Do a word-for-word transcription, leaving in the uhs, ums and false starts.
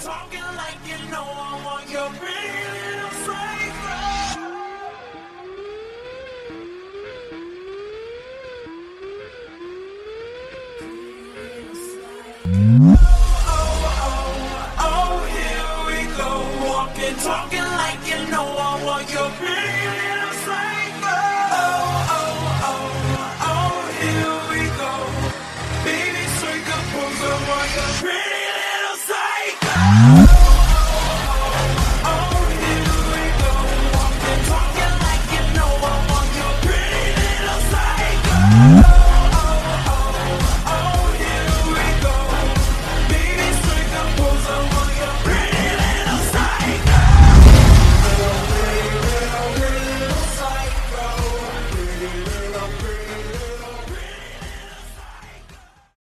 talking like you know I want your pretty little flavor. Oh, oh, oh, here we go, walking, talking.